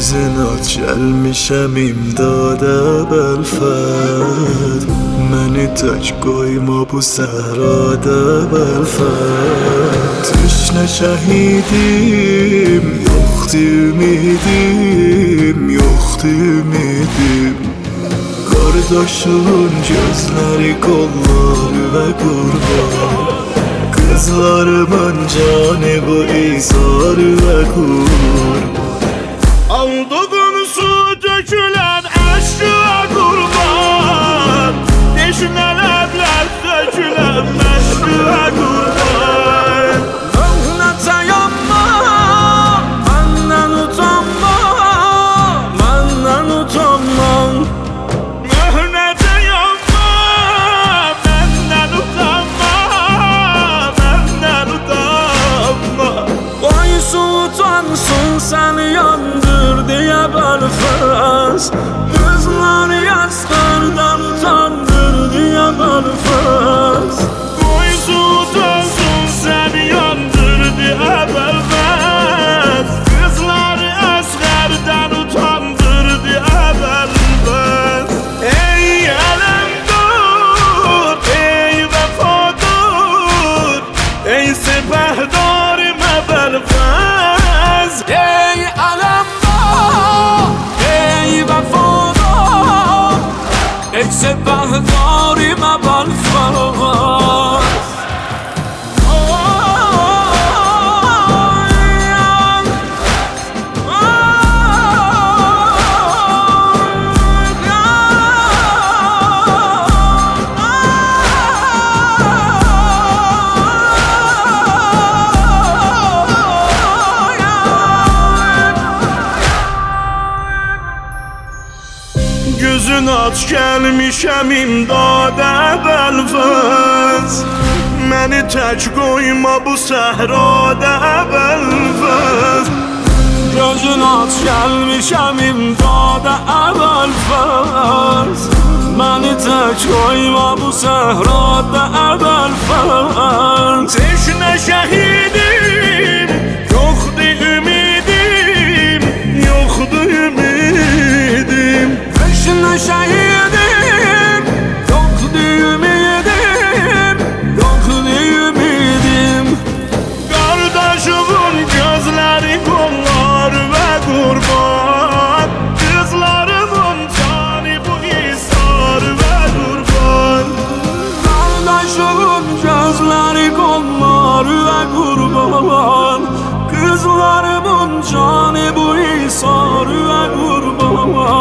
Gözün aç gəlmişəm imdada bəlfəd Məni tək qoyma bu səhrada bəlfəd Tüşnə şəhidim, yoxdur ümidim, yoxdur ümidim Qardaşımın gözləri, qolları və qurban Qızlarımın canı bu izhar və qurban Aldığın su dökülen aşkıya kurban Deşinələrlər dökülen aşkıya kurban Möhnətə yanma, məndən utanma, məndən utanma Möhnətə yanma, məndən utanma, məndən utanma Qoy su utansın səni yandır diye bəlfəz Qızlar yaşlardan utandır diye bəlfəz Qoy su utansın səni yandır diye bəlfəz Qızlar əsqərdən utandır diye bəlfəz Ey ələm dur, ey vəfa dur Ey səpəhdarımə bəlfəz Ey ələm Səbəhdərimə bəlfəz Gözün aç gəlmişəm imdada bəlfəz Məni tək qoyma bu səhrada bəlfəz Gözün aç gəlmişəm imdada bəlfəz Məni tək qoyma bu səhrada bəlfəz Teşnə şəhidim, yoxdur ümidim, yoxdur ümidim Teşnə şəhidim, yoxdur ümidim, yoxdur ümidim Qardaşımın gözləri, qolları və qurban Qızlarımın canı bu izhar və qurban Qardaşımın gözləri, qolları və qurban Qızlarımın canı bu izhar və qurban